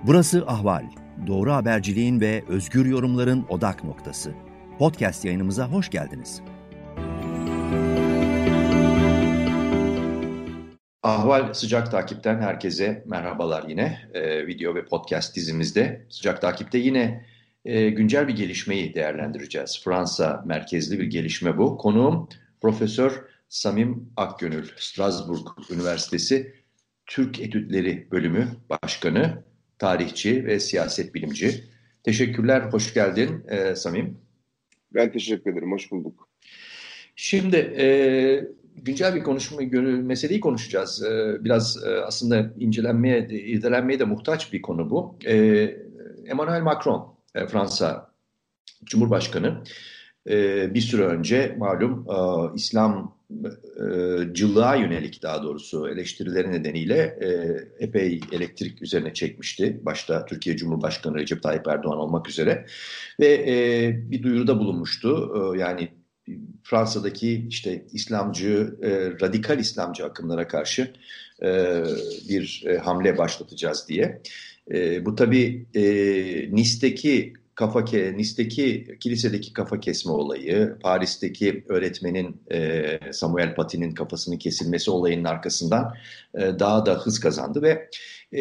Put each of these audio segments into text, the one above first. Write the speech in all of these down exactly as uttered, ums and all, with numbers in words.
Burası Ahval. Doğru haberciliğin ve özgür yorumların odak noktası. Podcast yayınımıza hoş geldiniz. Ahval Sıcak Takip'ten herkese merhabalar yine. Ee, video ve podcast dizimizde Sıcak Takip'te yine e, güncel bir gelişmeyi değerlendireceğiz. Fransa merkezli bir gelişme bu. Konuğum Profesör Samim Akgönül, Strasbourg Üniversitesi Türk Etütleri Bölümü Başkanı, tarihçi ve siyaset bilimci. Teşekkürler, hoş geldin e, Samim. Ben teşekkür ederim, hoş bulduk. Şimdi e, güncel bir konuşma, meseleyi konuşacağız. E, biraz e, aslında incelenmeye, irdelenmeye de muhtaç bir konu bu. E, Emmanuel Macron, e, Fransa Cumhurbaşkanı, e, bir süre önce malum e, İslamcılığa yönelik daha doğrusu eleştirileri nedeniyle e, epey elektrik üzerine çekmişti. Başta Türkiye Cumhurbaşkanı Recep Tayyip Erdoğan olmak üzere ve e, bir duyuruda bulunmuştu. E, yani Fransa'daki işte İslamcı, e, radikal İslamcı akımlara karşı e, bir e, hamle başlatacağız diye. E, bu tabii e, Nice'deki kafa ke, Nice'deki kilisedeki kafa kesme olayı, Paris'teki öğretmenin e, Samuel Paty'nin kafasının kesilmesi olayının arkasından e, daha da hız kazandı ve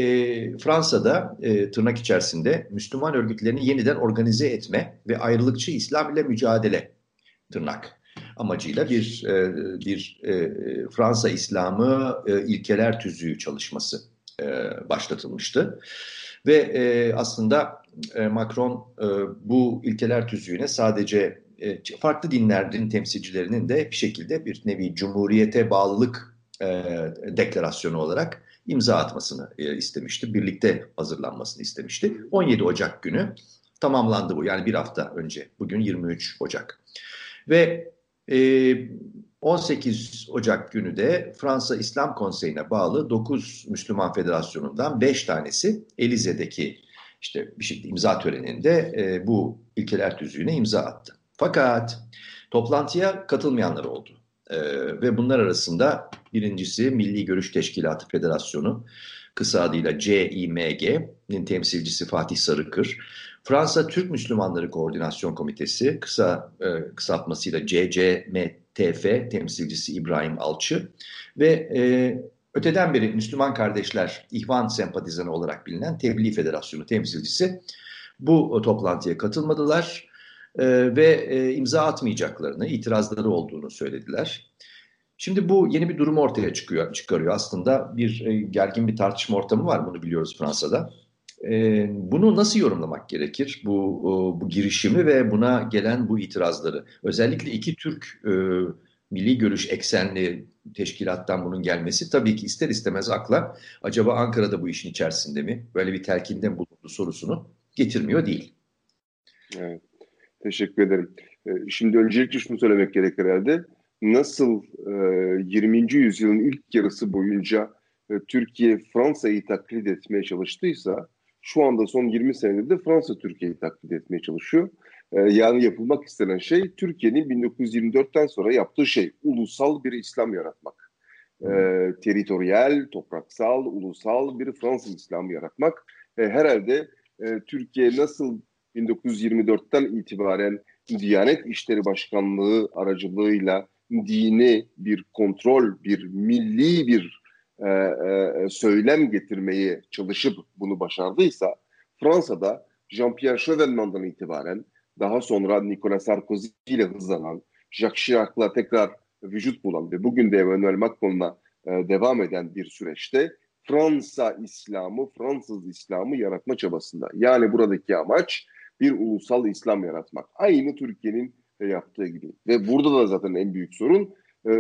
e, Fransa'da e, tırnak içerisinde Müslüman örgütlerini yeniden organize etme ve ayrılıkçı İslam ile mücadele tırnak amacıyla bir e, bir e, Fransa İslamı e, ilkeler tüzüğü çalışması e, başlatılmıştı ve e, aslında e, Macron e, bu ilkeler tüzüğüne sadece e, farklı dinlerin temsilcilerinin de bir şekilde bir nevi cumhuriyete bağlılık e, deklarasyonu olarak imza atmasını e, istemişti. Birlikte hazırlanmasını istemişti. on yedi Ocak günü tamamlandı bu. Yani bir hafta önce. Bugün yirmi üç Ocak. Ve e, on sekiz Ocak günü de Fransa İslam Konseyi'ne bağlı dokuz Müslüman Federasyonu'ndan beş tanesi Elize'deki işte bir şekilde imza töreninde e, bu ilkeler tüzüğüne imza attı. Fakat toplantıya katılmayanlar oldu. E, ve bunlar arasında birincisi Milli Görüş Teşkilatı Federasyonu, kısa adıyla C İ M G'nin temsilcisi Fatih Sarıkır, Fransa Türk Müslümanları Koordinasyon Komitesi, kısa e, kısaltmasıyla C C M T F temsilcisi İbrahim Alçı ve e, öteden beri Müslüman Kardeşler İhvan Sempatizanı olarak bilinen Tebliğ Federasyonu temsilcisi bu toplantıya katılmadılar e, ve e, imza atmayacaklarını, itirazları olduğunu söylediler. Şimdi bu yeni bir durum ortaya çıkıyor, çıkarıyor. Aslında bir e, gergin bir tartışma ortamı var, bunu biliyoruz Fransa'da. E, bunu nasıl yorumlamak gerekir? Bu, o, bu girişimi ve buna gelen bu itirazları. Özellikle iki Türk e, milli görüş eksenli teşkilattan bunun gelmesi tabii ki ister istemez akla acaba Ankara'da bu işin içerisinde mi? Böyle bir telkinde mi bulundu sorusunu getirmiyor değil. Evet, teşekkür ederim. Şimdi öncelikle şunu söylemek gerekir herhalde. Nasıl e, yirminci yüzyılın ilk yarısı boyunca e, Türkiye Fransa'yı taklit etmeye çalıştıysa şu anda son yirmi senedir de Fransa Türkiye'yi taklit etmeye çalışıyor. E, yani yapılmak istenen şey Türkiye'nin bin dokuz yüz yirmi dörtten sonra yaptığı şey ulusal bir İslam yaratmak. E, teritoryal, topraksal, ulusal bir Fransız İslamı yaratmak. E, herhalde e, Türkiye nasıl bin dokuz yüz yirmi dörtten itibaren Diyanet İşleri Başkanlığı aracılığıyla dini bir kontrol, bir milli bir e, e, söylem getirmeye çalışıp bunu başardıysa, Fransa'da Jean-Pierre Chevènement'dan itibaren daha sonra Nicolas Sarkozy ile hızlanan, Jacques Chirac'la tekrar vücut bulan ve bugün de Emmanuel Macron'la e, devam eden bir süreçte Fransa İslamı, Fransız İslamı yaratma çabasında. Yani buradaki amaç bir ulusal İslam yaratmak. Aynı Türkiye'nin yaptığı gibi. Ve burada da zaten en büyük sorun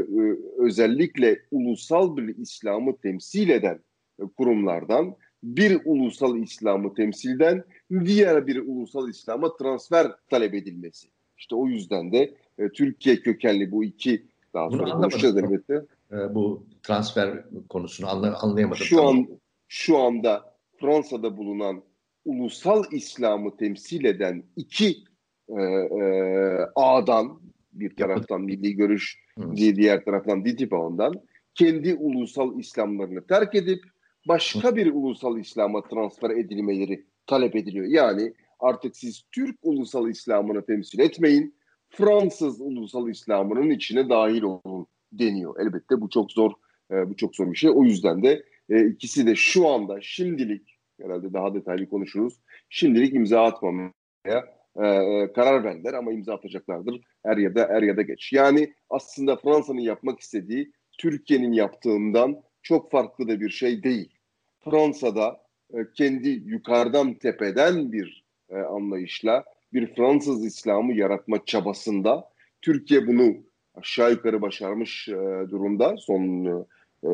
özellikle ulusal bir İslam'ı temsil eden kurumlardan bir ulusal İslam'ı temsilden diğer bir ulusal İslam'a transfer talep edilmesi. İşte o yüzden de Türkiye kökenli bu iki, daha sonra konuşacağız elbette. Bu transfer konusunu anlayamadım. Şu an şu anda Fransa'da bulunan ulusal İslam'ı temsil eden iki e, e, ağdan, bir taraftan Milli Görüş, hmm. diğer taraftan DİTİBA'dan kendi ulusal İslamlarını terk edip başka bir ulusal İslam'a transfer edilmeleri talep ediliyor. Yani artık siz Türk ulusal İslam'ını temsil etmeyin, Fransız ulusal İslam'ının içine dahil olun deniyor. Elbette bu çok zor, e, bu çok zor bir şey. O yüzden de e, ikisi de şu anda şimdilik, herhalde daha detaylı konuşuruz, şimdilik imza atmamaya e, e, karar verdiler ama imza atacaklardır er ya da er ya da geç. Yani aslında Fransa'nın yapmak istediği Türkiye'nin yaptığından çok farklı da bir şey değil. Fransa'da e, kendi yukarıdan tepeden bir e, anlayışla bir Fransız İslam'ı yaratma çabasında Türkiye bunu aşağı yukarı başarmış e, durumda. Son e,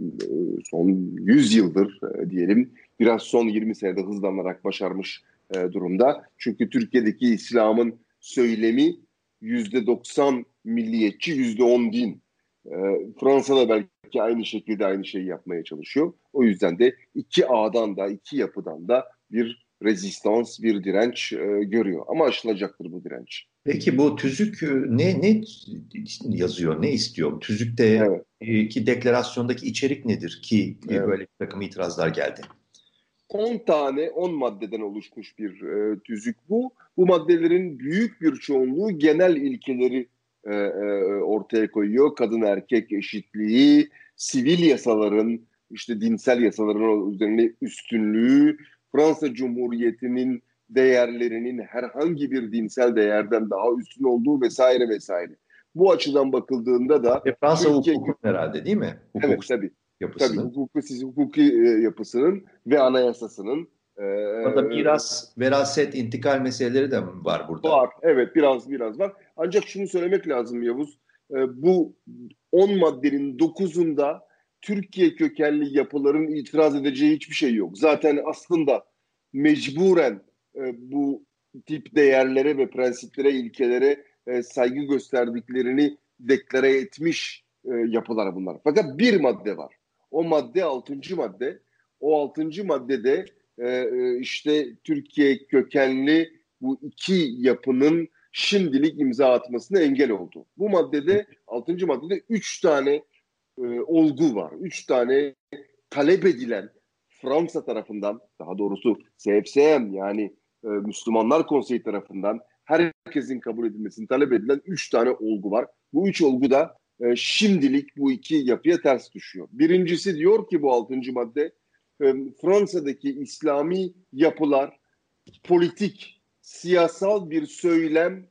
son yüz yıldır e, diyelim, biraz son yirmi senede hızlanarak başarmış e, durumda. Çünkü Türkiye'deki İslam'ın söylemi yüzde doksan milliyetçi, yüzde on din. E, Fransa'da belki aynı şekilde aynı şeyi yapmaya çalışıyor. O yüzden de iki ağdan da, iki yapıdan da bir rezistans, bir direnç e, görüyor. Ama aşılacaktır bu direnç. Peki bu tüzük e, ne ne yazıyor, ne istiyor? Tüzükte Evet, e, ki deklarasyondaki içerik nedir ki e, evet. böyle bir takım itirazlar geldi? on tane, on maddeden oluşmuş bir e, tüzük bu. Bu maddelerin büyük bir çoğunluğu genel ilkeleri e, e, ortaya koyuyor. Kadın erkek eşitliği, sivil yasaların, işte dinsel yasaların üzerine üstünlüğü, Fransa Cumhuriyeti'nin değerlerinin herhangi bir dinsel değerden daha üstün olduğu vesaire vesaire. Bu açıdan bakıldığında da Ve Fransa Türkiye, hukuku herhalde değil mi? Hukuk evet tabii. Tabii yapısının. hukuki, hukuki e, yapısının ve anayasasının e, Orada miras, veraset, intikal meseleleri de mi var burada? var. Evet, biraz biraz var. Ancak şunu söylemek lazım Yavuz. E, bu on maddenin dokuzunda Türkiye kökenli yapıların itiraz edeceği hiçbir şey yok. Zaten aslında mecburen e, bu tip değerlere ve prensiplere, ilkelere e, saygı gösterdiklerini deklare etmiş e, yapılar bunlar. Fakat bir madde var. O madde altıncı madde. O altıncı maddede e, e, işte Türkiye kökenli bu iki yapının şimdilik imza atmasına engel oldu. Bu maddede, altıncı maddede üç tane e, olgu var. Üç tane talep edilen, Fransa tarafından, daha doğrusu C F C M yani e, Müslümanlar Konseyi tarafından herkesin kabul edilmesini talep edilen üç tane olgu var. Bu üç olgu da e, şimdilik bu iki yapıya ters düşüyor. Birincisi diyor ki bu altıncı madde, e, Fransa'daki İslami yapılar politik, siyasal bir söylem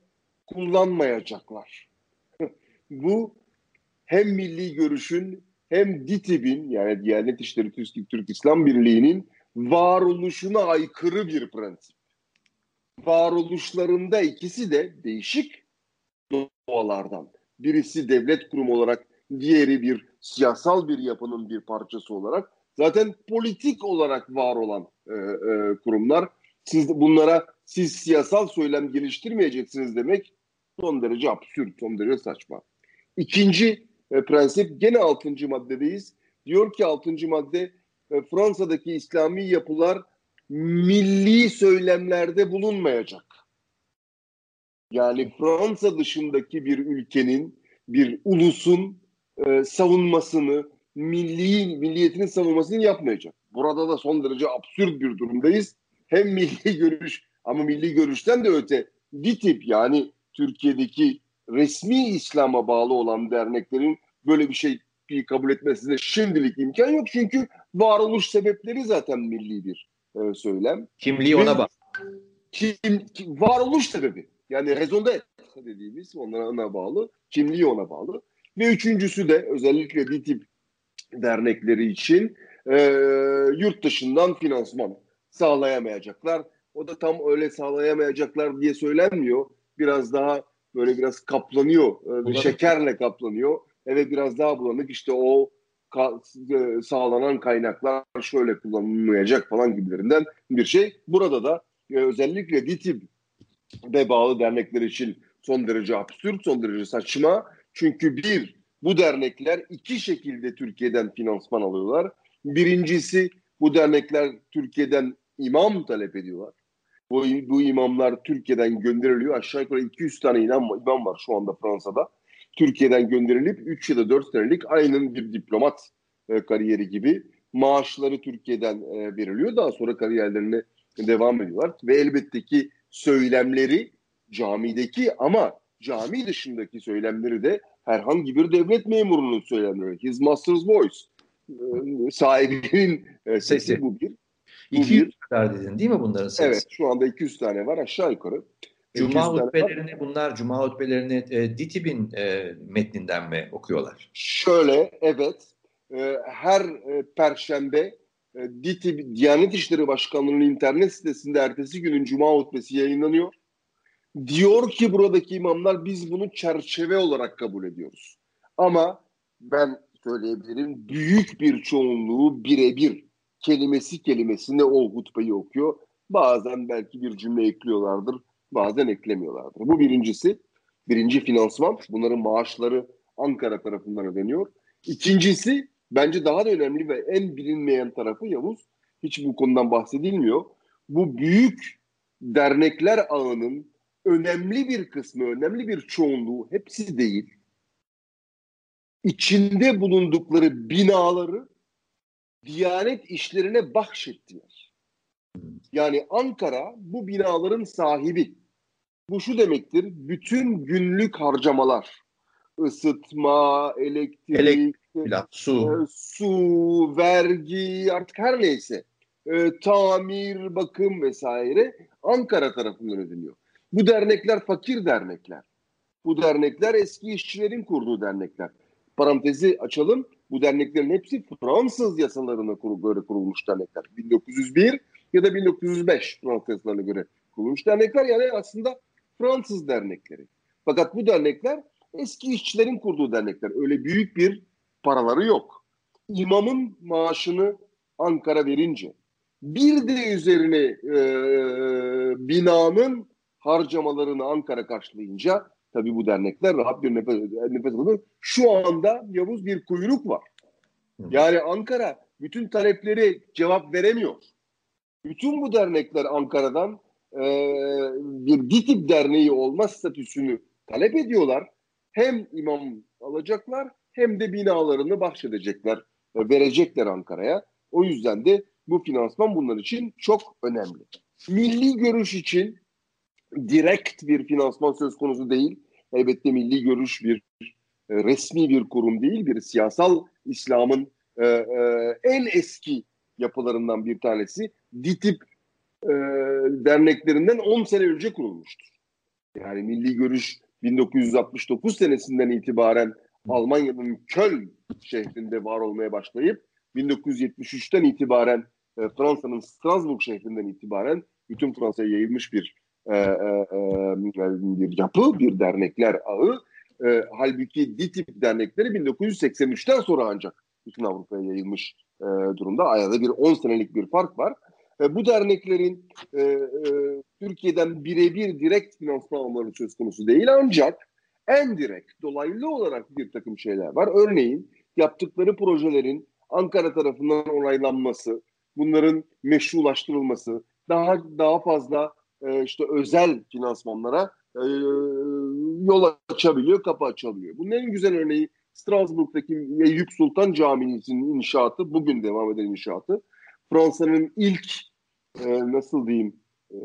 kullanmayacaklar. Bu hem milli görüşün hem DİTİB'in, yani Diyanet İşleri Türk, Türk İslam Birliği'nin varoluşuna aykırı bir prensip. Varoluşlarında ikisi de değişik doğalardan. Birisi devlet kurumu olarak, diğeri bir siyasal bir yapının bir parçası olarak, zaten politik olarak var olan e, e, kurumlar. Siz bunlara siz siyasal söylem geliştirmeyeceksiniz demek son derece absürt, son derece saçma. İkinci e, prensip gene altıncı maddedeyiz. Diyor ki altıncı madde, e, Fransa'daki İslami yapılar milli söylemlerde bulunmayacak. Yani Fransa dışındaki bir ülkenin, bir ulusun e, savunmasını, milli milliyetinin savunmasını yapmayacak. Burada da son derece absürt bir durumdayız. Hem milli görüş, ama milli görüşten de öte DİTİB, yani Türkiye'deki resmi İslam'a bağlı olan derneklerin böyle bir şey kabul etmesine şimdilik imkan yok. Çünkü varoluş sebepleri zaten milli bir e, söylem. Kimliği Ve ona bak. kim, kim, varoluş sebebi. Yani raison d'être dediğimiz, onlara ona bağlı. Kimliği ona bağlı. Ve üçüncüsü de özellikle DİTİB dernekleri için e, yurt dışından finansman sağlayamayacaklar. O da tam öyle sağlayamayacaklar diye söylenmiyor. Biraz daha böyle biraz kaplanıyor. E, Bulanık. şekerle kaplanıyor. Evet, biraz daha bulanık. İşte o ka, e, sağlanan kaynaklar şöyle kullanılmayacak falan gibilerinden bir şey. Burada da e, özellikle DİTİB'e bağlı dernekler için son derece absürt, son derece saçma. Çünkü bir, bu dernekler iki şekilde Türkiye'den finansman alıyorlar. Birincisi, bu dernekler Türkiye'den imam talep ediyorlar. Bu, bu imamlar Türkiye'den gönderiliyor. Aşağı yukarı iki yüz tane imam, imam var şu anda Fransa'da. Türkiye'den gönderilip üç ya da dört senelik aynen bir diplomat e, kariyeri gibi maaşları Türkiye'den e, veriliyor. Daha sonra kariyerlerine devam ediyorlar. Ve elbette ki söylemleri camideki ama cami dışındaki söylemleri de herhangi bir devlet memurunun söylemleri. His master's voice. E, sahibinin e, sesi, Sesi. bu bir. Bu iki yüz bir. kadar dedin değil mi bunların sayısı? Evet, şu anda iki yüz tane var aşağı yukarı. Cuma iki yüz tane var. hutbelerini bunlar Cuma hutbelerini e, DİTİB'in e, metninden mi okuyorlar? Şöyle, evet, e, her e, Perşembe e, DİTİB, Diyanet İşleri Başkanlığı'nın internet sitesinde ertesi günün Cuma hutbesi yayınlanıyor. Diyor ki buradaki imamlar biz bunu çerçeve olarak kabul ediyoruz. Ama ben söyleyebilirim büyük bir çoğunluğu birebir kelimesi kelimesine o hutbeyi okuyor. Bazen belki bir cümle ekliyorlardır, bazen eklemiyorlardır. Bu birincisi. Birinci finansman. Bunların maaşları Ankara tarafından ödeniyor. İkincisi bence daha da önemli ve en bilinmeyen tarafı Yavuz. Hiç bu konudan bahsedilmiyor. Bu büyük dernekler ağının önemli bir kısmı, önemli bir çoğunluğu, hepsi değil, içinde bulundukları binaları Diyanet işlerine bahşettiler. Yani Ankara bu binaların sahibi. Bu şu demektir, bütün günlük harcamalar, ısıtma, elektrik, Elektrik, e, su. su, vergi, artık her neyse, e, tamir, bakım vesaire Ankara tarafından ödeniyor. Bu dernekler fakir dernekler. Bu dernekler eski işçilerin kurduğu dernekler. Parantezi açalım. Bu derneklerin hepsi Fransız yasalarına göre kurulmuş dernekler. bin dokuz yüz bir ya da bin dokuz yüz beş Fransız yasalarına göre kurulmuş dernekler. Yani aslında Fransız dernekleri. Fakat bu dernekler eski işçilerin kurduğu dernekler. Öyle büyük bir paraları yok. İmamın maaşını Ankara verince, bir de üzerine e, binanın harcamalarını Ankara karşılayınca tabii bu dernekler rahat bir nefes, nefes alır. Şu anda Yavuz bir kuyruk var. Yani Ankara bütün talepleri cevap veremiyor. Bütün bu dernekler Ankara'dan e, bir DİTİB derneği olma statüsünü talep ediyorlar. Hem imam alacaklar hem de binalarını bahşedecekler, e, verecekler Ankara'ya. O yüzden de bu finansman bunlar için çok önemli. Milli görüş için direkt bir finansman söz konusu değil. Elbette Milli Görüş bir e, resmi bir kurum değil, bir siyasal İslam'ın e, e, en eski yapılarından bir tanesi. DİTİB e, derneklerinden on sene önce kurulmuştur. Yani Milli Görüş bin dokuz yüz altmış dokuz senesinden itibaren Almanya'nın Köln şehrinde var olmaya başlayıp bin dokuz yüz yetmiş üçten itibaren e, Fransa'nın Strasbourg şehrinden itibaren bütün Fransa'ya yayılmış bir e, e, bir yapı, bir dernekler ağı. E, halbuki DİTİB dernekleri bin dokuz yüz seksen üçten sonra ancak bütün Avrupa'ya yayılmış e, durumda. Arada bir on senelik bir fark var. E, bu derneklerin e, e, Türkiye'den birebir direkt finansman almaları söz konusu değil ancak en direkt, dolaylı olarak bir takım şeyler var. Örneğin yaptıkları projelerin Ankara tarafından onaylanması, bunların meşrulaştırılması, daha daha fazla e, işte özel finansmanlara e, yol açabiliyor, kapı açabiliyor. Bunun en güzel örneği Strasbourg'daki Eyüp Sultan Camii'sinin inşaatı, bugün devam eden inşaatı. Fransa'nın ilk e, nasıl diyeyim e,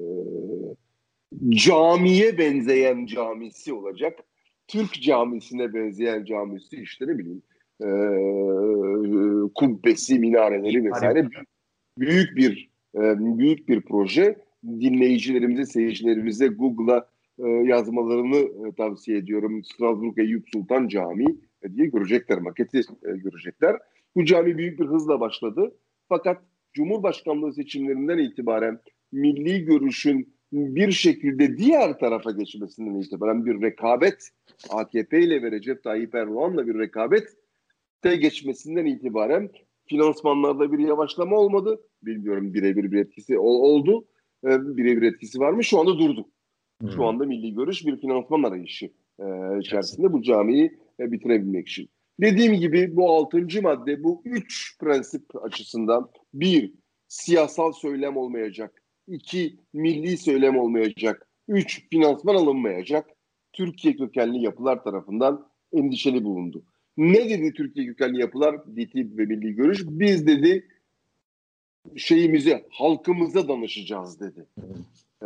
camiye benzeyen camisi olacak. Türk camisine benzeyen camisi işte ne bileyim e, kubbesi, minareleri vesaire büyük bir e, büyük bir proje. Dinleyicilerimize, seyircilerimize Google'a e, yazmalarını e, tavsiye ediyorum. Strasbourg Eyüp Sultan Camii e, diye görecekler, maketi e, görecekler. Bu cami büyük bir hızla başladı. Fakat Cumhurbaşkanlığı seçimlerinden itibaren milli görüşün bir şekilde diğer tarafa geçmesinden itibaren bir rekabet, A K P ile ve Recep Tayyip Erdoğan'la bir rekabette geçmesinden itibaren finansmanlarda bir yavaşlama olmadı. Bilmiyorum birebir bir etkisi oldu. E, birebir etkisi var mı? Şu anda durdu. Hmm. Şu anda Milli Görüş bir finansman arayışı e, içerisinde bu camiyi e, bitirebilmek için. Dediğim gibi bu altıncı madde, bu üç prensip açısından: bir, siyasal söylem olmayacak; iki, milli söylem olmayacak; üç, finansman alınmayacak. Türkiye kökenli yapılar tarafından endişeli bulundu. Ne dedi Türkiye kökenli yapılar, D T ve Milli Görüş? Biz dedi şeyimize, halkımıza danışacağız dedi. Ee,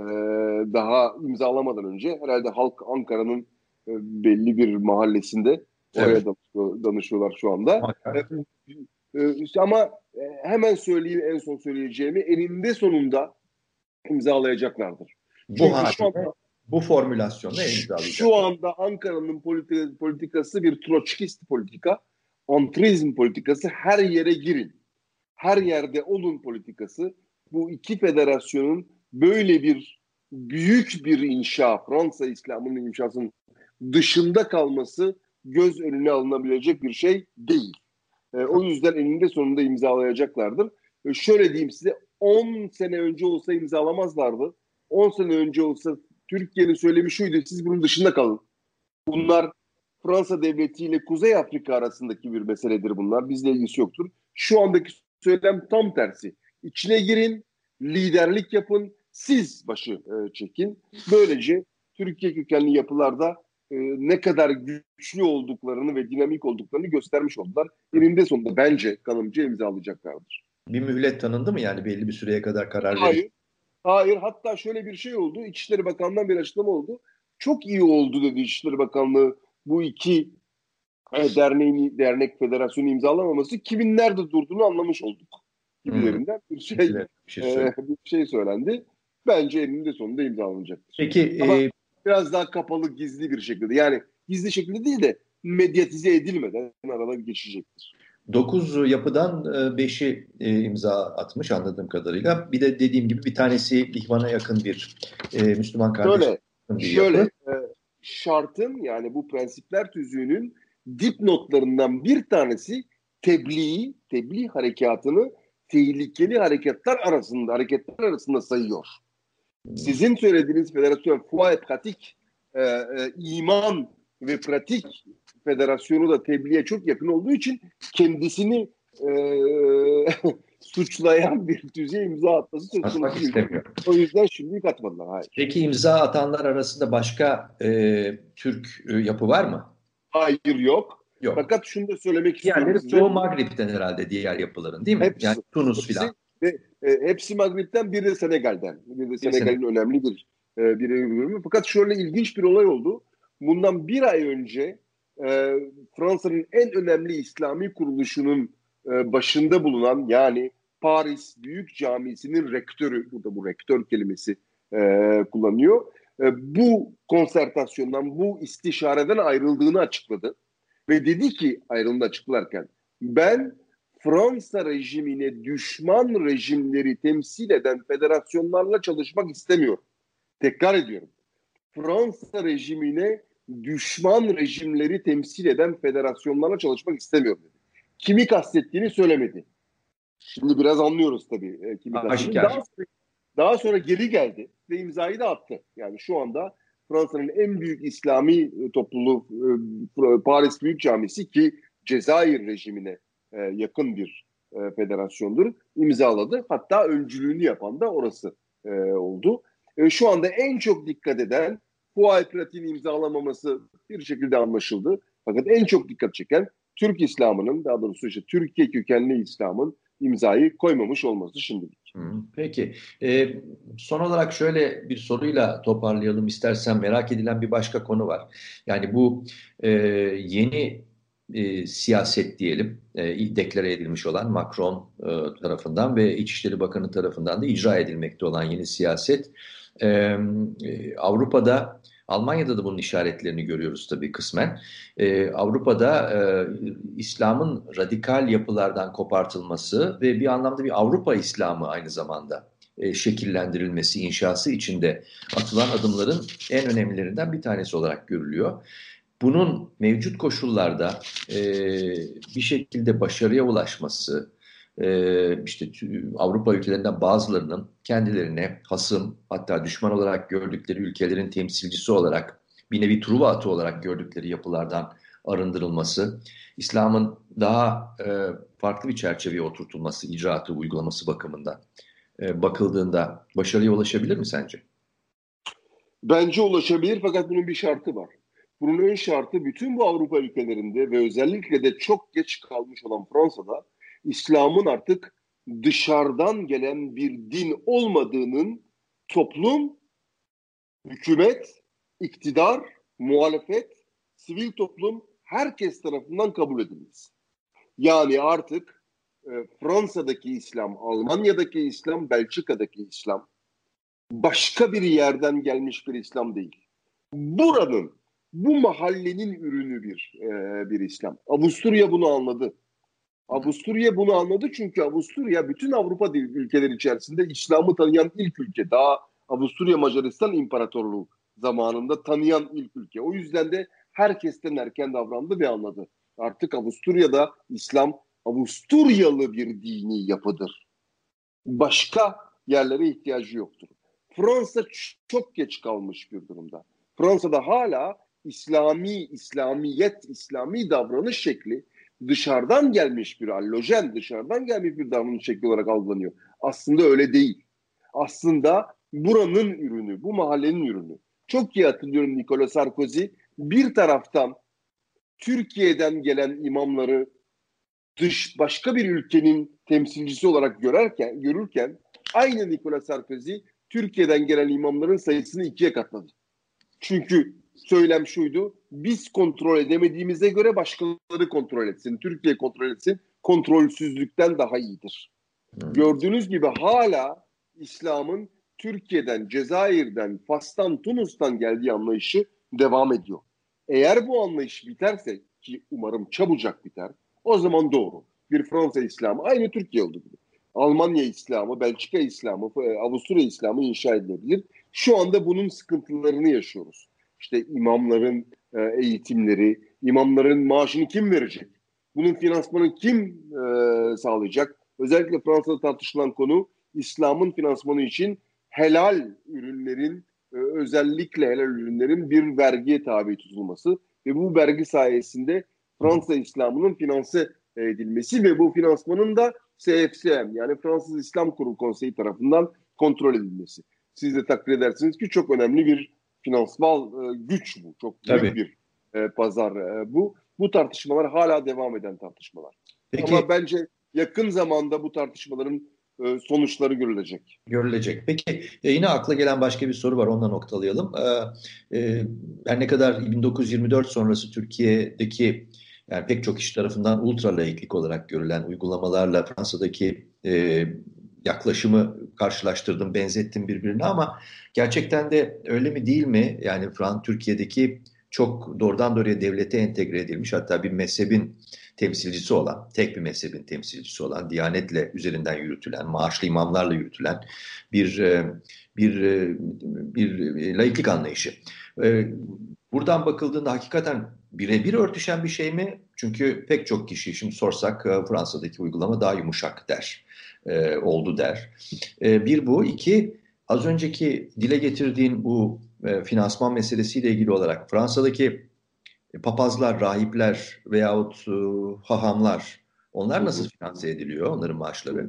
daha imzalamadan önce herhalde halk Ankara'nın e, belli bir mahallesinde oraya Evet. danışıyor, danışıyorlar şu anda. Muhakkak. Ee, e, işte ama e, hemen söyleyeyim, en son söyleyeceğimi, eninde sonunda imzalayacaklardır. Bu Çünkü şu haliyle anda bu formülasyonla şu imzalayacaklar. anda Ankara'nın politika, politikası bir Troçkist politika, antrizm politikası, her yere girin, her yerde olun politikası. Bu iki federasyonun böyle bir büyük bir inşa, Fransa İslam'ın inşasının dışında kalması göz önüne alınabilecek bir şey değil. E, o yüzden eninde sonunda imzalayacaklardır. E, şöyle diyeyim size, on sene önce olsa imzalamazlardı. on sene önce olsa Türkiye'nin söylemi şuydu: siz bunun dışında kalın. Bunlar Fransa Devleti ile Kuzey Afrika arasındaki bir meseledir bunlar. Bizle ilgisi yoktur. Şu andaki söylem tam tersi. İçine girin, liderlik yapın, siz başı e, çekin. Böylece Türkiye kökenli yapılarda e, ne kadar güçlü olduklarını ve dinamik olduklarını göstermiş oldular. Eninde sonunda bence kanımca imzalayacaklardır. Bir mühlet tanındı mı, yani belli bir süreye kadar karar verecek? Hayır, hayır. Hatta şöyle bir şey oldu. İçişleri Bakanlığı'ndan bir açıklama oldu. Çok iyi oldu dedi İçişleri Bakanlığı, bu iki e, derneğin, dernek federasyonu imzalamaması, kimin nerede durduğunu anlamış olduk Hmm. gibilerinden bir şey Bir şey e, söyle. bir şey söylendi. Bence eninde sonunda imzalanacaktır. Peki Ama e, biraz daha kapalı, gizli bir şekilde. Yani gizli şekilde değil de medyatize edilmeden arada geçecektir. dokuz yapıdan e, beşi e, imza atmış anladığım kadarıyla. Bir de dediğim gibi bir tanesi İhvan'a yakın bir e, Müslüman kardeş Şöyle, bir şöyle yapı. e, şartın, yani bu prensipler tüzüğünün dipnotlarından bir tanesi tebliğ, tebliğ harekatını tehlikeli hareketler arasında, hareketler arasında sayıyor. Hmm. Sizin söylediğiniz federasyon foi pratik, e, e, iman ve pratik federasyonu da tebliğe çok yakın olduğu için kendisini e, suçlayan bir tüzüğe imza atması söz Atmak konusu değil. istemiyor. O yüzden şimdilik atmadılar. Hayır. Peki imza atanlar arasında başka e, Türk e, yapı var mı? Hayır, yok. Yok. Fakat şunu da söylemek istiyorum Diğerleri size. çoğu Maghrib'ten herhalde, diğer yapıların, değil mi? Yani Hepsi, Tunus filan. hepsi ve e, hepsi Maghrib'ten, biri de Senegal'den. Bir de Bir sene. Senegal'in önemli bir e, bir bölümü. Fakat şöyle ilginç bir olay oldu. Bundan bir ay önce e, Fransa'nın en önemli İslami kuruluşunun e, başında bulunan, yani Paris Büyük Camisi'nin rektörü, burada bu rektör kelimesi e, kullanıyor. E, bu konsertasyondan, bu istişareden ayrıldığını açıkladı. Ve dedi ki, ayrılığını açıklarken, ben Fransa rejimine düşman rejimleri temsil eden federasyonlarla çalışmak istemiyorum. Tekrar ediyorum. Fransa rejimine düşman rejimleri temsil eden federasyonlarla çalışmak istemiyorum dedi. Kimi kastettiğini söylemedi. Şimdi biraz anlıyoruz tabii e, kimi kastettiğini. Aşikar. Daha sonra, daha sonra geri geldi ve imzayı da attı. Yani şu anda Fransa'nın en büyük İslami e, topluluğu e, Paris Büyük Camisi, ki Cezayir rejimine e, yakın bir e, federasyondur, imzaladı. Hatta öncülüğünü yapan da orası e, oldu. E, şu anda en çok dikkat eden, Fuay Pratik'in imzalamaması bir şekilde anlaşıldı. Fakat en çok dikkat çeken Türk İslam'ının, daha doğrusu işte Türkiye kökenli İslam'ın imzayı koymamış olması şimdilik. Hı, peki. Ee, son olarak şöyle bir soruyla toparlayalım istersen. Merak edilen bir başka konu var. Yani bu e, yeni e, siyaset diyelim, e, deklare edilmiş olan Macron e, tarafından ve İçişleri Bakanı tarafından da icra edilmekte olan yeni siyaset. E, e, Avrupa'da, Almanya'da da bunun işaretlerini görüyoruz tabii kısmen. Ee, Avrupa'da e, İslam'ın radikal yapılardan kopartılması ve bir anlamda bir Avrupa İslamı aynı zamanda e, şekillendirilmesi, inşası içinde atılan adımların en önemlilerinden bir tanesi olarak görülüyor. Bunun mevcut koşullarda e, bir şekilde başarıya ulaşması, e, işte Avrupa ülkelerinden bazılarının kendilerine hasım, hatta düşman olarak gördükleri ülkelerin temsilcisi olarak, bir nevi Truva atı olarak gördükleri yapılardan arındırılması, İslam'ın daha e, farklı bir çerçeveye oturtulması, icraatı, uygulaması bakımından e, bakıldığında başarıya ulaşabilir mi sence? Bence ulaşabilir, fakat bunun bir şartı var. Bunun en şartı bütün bu Avrupa ülkelerinde ve özellikle de çok geç kalmış olan Fransa'da İslam'ın artık dışarıdan gelen bir din olmadığının toplum, hükümet, iktidar, muhalefet, sivil toplum herkes tarafından kabul edilmesi. Yani artık e, Fransa'daki İslam, Almanya'daki İslam, Belçika'daki İslam başka bir yerden gelmiş bir İslam değil. Buranın, bu mahallenin ürünü bir e, bir İslam. Avusturya bunu anladı. Avusturya bunu anladı çünkü Avusturya bütün Avrupa ülkeleri içerisinde İslam'ı tanıyan ilk ülke. Daha Avusturya Macaristan İmparatorluğu zamanında tanıyan ilk ülke. O yüzden de herkesten erken davrandı ve anladı. Artık Avusturya'da İslam Avusturyalı bir dini yapıdır. Başka yerlere ihtiyacı yoktur. Fransa çok geç kalmış bir durumda. Fransa'da hala İslami, İslamiyet, İslami davranış şekli dışarıdan gelmiş bir allojen, dışarıdan gelmiş bir davranış şekli olarak algılanıyor. Aslında öyle değil. Aslında buranın ürünü, bu mahallenin ürünü. Çok iyi hatırlıyorum Nicolas Sarkozy bir taraftan Türkiye'den gelen imamları dış başka bir ülkenin temsilcisi olarak görürken, görürken aynı Nicolas Sarkozy Türkiye'den gelen imamların sayısını ikiye katladı. Çünkü söylem şuydu, biz kontrol edemediğimize göre başkaları kontrol etsin, Türkiye kontrol etsin, kontrolsüzlükten daha iyidir. Hmm. Gördüğünüz gibi hala İslam'ın Türkiye'den, Cezayir'den, Fas'tan, Tunus'tan geldiği anlayışı devam ediyor. Eğer bu anlayış biterse, ki umarım çabucak biter, o zaman doğru. Bir Fransa İslamı aynı Türkiye olduğu gibi. Almanya İslamı, Belçika İslamı, Avusturya İslamı inşa edilebilir. Şu anda bunun sıkıntılarını yaşıyoruz. İşte imamların eğitimleri, imamların maaşını kim verecek? Bunun finansmanını kim e, sağlayacak? Özellikle Fransa'da tartışılan konu İslam'ın finansmanı için helal ürünlerin, e, özellikle helal ürünlerin bir vergiye tabi tutulması ve bu vergi sayesinde Fransa İslam'ının finanse edilmesi ve bu finansmanın da C F C M yani Fransız İslam Kurulu Konseyi tarafından kontrol edilmesi. Siz de takdir edersiniz ki çok önemli bir finansal e, güç bu. Çok büyük Tabii. bir e, pazar e, bu. Bu tartışmalar hala devam eden tartışmalar. Peki, ama bence yakın zamanda bu tartışmaların e, sonuçları görülecek. Görülecek. Peki e, yine akla gelen başka bir soru var. Onunla noktalayalım. E, e, her ne kadar bin dokuz yüz yirmi dört sonrası Türkiye'deki yani pek çok kişi tarafından ultra laiklik olarak görülen uygulamalarla Fransa'daki e, yaklaşımı karşılaştırdım, benzettim birbirine ama gerçekten de öyle mi değil mi? Yani Fransa Türkiye'deki çok doğrudan doğruya devlete entegre edilmiş, hatta bir mezhebin temsilcisi olan, tek bir mezhebin temsilcisi olan, Diyanet'le üzerinden yürütülen, maaşlı imamlarla yürütülen bir bir bir laiklik anlayışı. Buradan bakıldığında hakikaten birebir örtüşen bir şey mi? Çünkü pek çok kişi şimdi sorsak Fransa'daki uygulama daha yumuşak der, oldu der. Bir bu, iki az önceki dile getirdiğin bu finansman meselesiyle ilgili olarak Fransa'daki papazlar, rahipler veyahut uh, hahamlar, onlar nasıl finanse ediliyor, onların maaşları?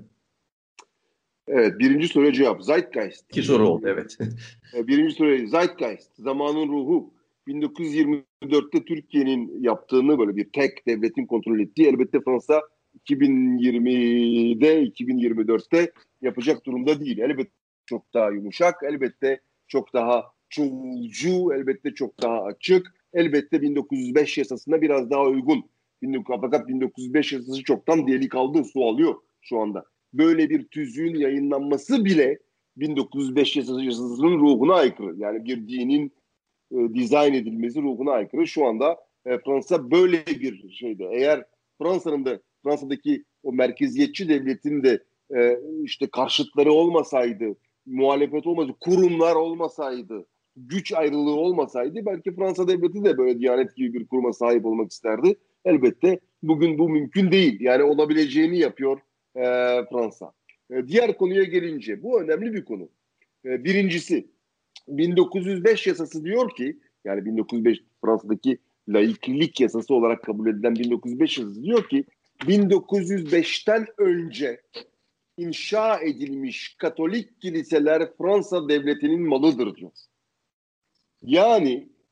Evet, birinci soruya cevap. Zeitgeist. İki soru oldu, evet. Birinci soruya Zeitgeist, zamanın ruhu. bin dokuz yüz yirmi dörtte Türkiye'nin yaptığını böyle bir tek devletin kontrol ettiği, elbette Fransa iki bin yirmide, iki bin yirmi dörtte yapacak durumda değil. Elbette çok daha yumuşak, elbette çok daha çoğulcu, elbette çok daha açık. Elbette bin dokuz yüz beş yasasına biraz daha uygun. Fakat bin dokuz yüz beş yasası çoktan delik aldı, su alıyor şu anda. Böyle bir tüzüğün yayınlanması bile bin dokuz yüz beş yasasının ruhuna aykırı. Yani bir dinin e, dizayn edilmesi ruhuna aykırı. Şu anda e, Fransa böyle bir şeyde. Eğer Fransa'nın da Fransa'daki o merkeziyetçi devletin de e, işte karşıtları olmasaydı, muhalefet olmasaydı, kurumlar olmasaydı, güç ayrılığı olmasaydı belki Fransa devleti de böyle Diyanet gibi bir kuruma sahip olmak isterdi. Elbette bugün bu mümkün değil. Yani olabileceğini yapıyor e, Fransa. E, diğer konuya gelince bu önemli bir konu. E, birincisi bin dokuz yüz beş yasası diyor ki yani bin dokuz yüz beş Fransa'daki laiklik yasası olarak kabul edilen bin dokuz yüz beş yasası diyor ki bin dokuz yüz beşten önce inşa edilmiş Katolik kiliseler Fransa devletinin malıdır diyor. Yani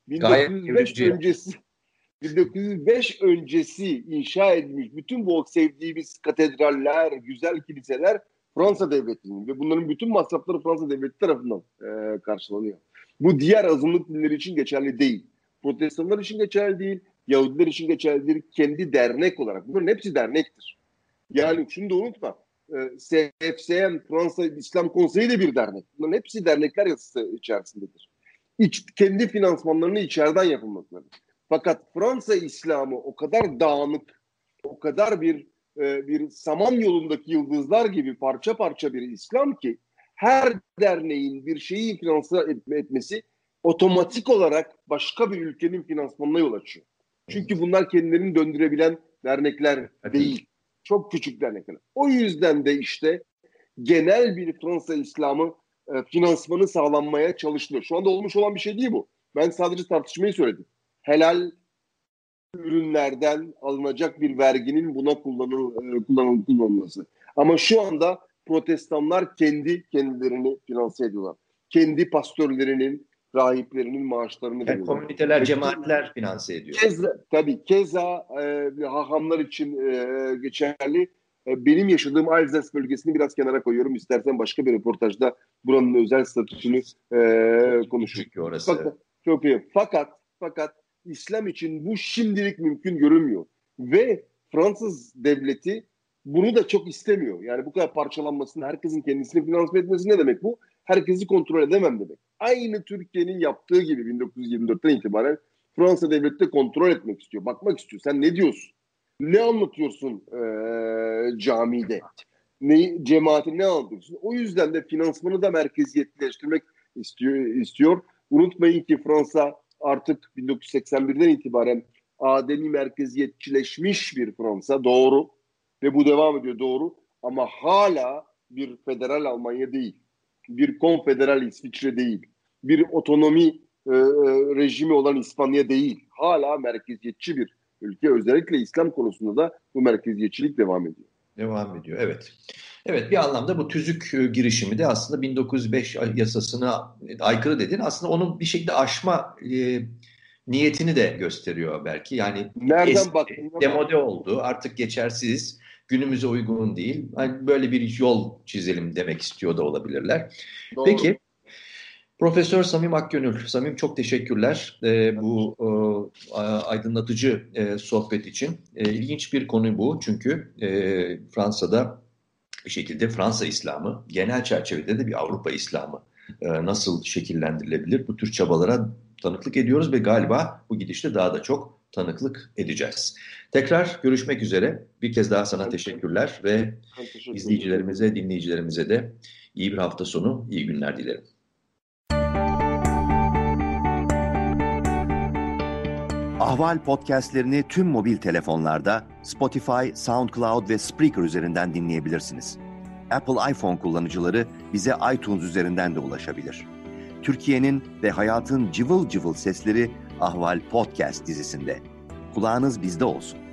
bin dokuz yüz beş öncesi bin dokuz yüz beş öncesi inşa edilmiş bütün bu sevdiğimiz katedraller, güzel kiliseler Fransa devletinin ve bunların bütün masrafları Fransa devleti tarafından e, karşılanıyor. Bu diğer azınlık dinleri için geçerli değil. Protestanlar için geçerli değil, Yahudiler için geçerli değil. Kendi dernek olarak. Bunların hepsi dernektir. Yani şunu da unutma. C F C M, Fransa İslam Konseyi de bir dernek. Bunların hepsi dernekler yasası içerisindedir. İç, kendi finansmanlarını içeriden yapılmakları. Fakat Fransa İslamı o kadar dağınık, o kadar bir e, bir saman yolundaki yıldızlar gibi parça parça bir İslam ki her derneğin bir şeyi finanse etmesi otomatik olarak başka bir ülkenin finansmanına yol açıyor. Çünkü bunlar kendilerini döndürebilen dernekler değil. Çok küçük dernekler. O yüzden de işte genel bir Fransa İslamı e, finansmanı sağlanmaya çalışılıyor. Şu anda olmuş olan bir şey değil bu. Ben sadece tartışmayı söyledim. Helal ürünlerden alınacak bir verginin buna kullanıl, kullanıl, kullanılması. Ama şu anda protestanlar kendi kendilerini finanse ediyorlar. Kendi pastörlerinin, rahiplerinin maaşlarını yani veriyorlar. Komüniteler, Peki, cemaatler finanse ediyor. Keza, tabii keza e, hahamlar için e, geçerli. E, benim yaşadığım Alsace bölgesini biraz kenara koyuyorum. İstersen başka bir röportajda buranın özel statüsünü e, konuşuruz. Çünkü orası. Fakat, çok iyi. Fakat, fakat İslam için bu şimdilik mümkün görünmüyor. Ve Fransız devleti bunu da çok istemiyor. Yani bu kadar parçalanmasını, herkesin kendisini finanse etmesi ne demek bu? Herkesi kontrol edemem demek. Aynı Türkiye'nin yaptığı gibi bin dokuz yüz yirmi dörtten itibaren Fransa devleti de kontrol etmek istiyor. Bakmak istiyor. Sen ne diyorsun? Ne anlatıyorsun ee, camide? Ne, cemaati ne anlatıyorsun? O yüzden de finansmanı da merkeziyetleştirmek istiyor. istiyor. Unutmayın ki Fransa artık bin dokuz yüz seksen birden itibaren ademi merkeziyetçileşmiş bir Fransa. Doğru. Ve bu devam ediyor. Doğru. Ama hala bir federal Almanya değil. Bir konfederal İsviçre değil. Bir otonomi e, rejimi olan İspanya değil. Hala merkeziyetçi bir ülke. Özellikle İslam konusunda da bu merkeziyetçilik devam ediyor. Devam ediyor, evet. Evet, bir anlamda bu tüzük girişimi de aslında bin dokuz yüz beş yasasına aykırı dedin. Aslında onun bir şekilde aşma e, niyetini de gösteriyor belki. Yani nereden baktın? Demode oldu, artık geçersiz, günümüze uygun değil. Yani böyle bir yol çizelim demek istiyor da olabilirler. Doğru. Peki, Profesör Samim Akgönül. Samim, çok teşekkürler e, bu e, aydınlatıcı e, sohbet için. E, ilginç bir konu bu çünkü e, Fransa'da bir şekilde Fransa İslamı, genel çerçevede de bir Avrupa İslamı e, nasıl şekillendirilebilir? Bu tür çabalara tanıklık ediyoruz ve galiba bu gidişte daha da çok tanıklık edeceğiz. Tekrar görüşmek üzere. Bir kez daha sana teşekkürler ve teşekkür izleyicilerimize, dinleyicilerimize de iyi bir hafta sonu, iyi günler dilerim. Ahval podcastlerini tüm mobil telefonlarda Spotify, SoundCloud ve Spreaker üzerinden dinleyebilirsiniz. Apple iPhone kullanıcıları bize iTunes üzerinden de ulaşabilir. Türkiye'nin ve hayatın cıvıl cıvıl sesleri Ahval Podcast dizisinde. Kulağınız bizde olsun.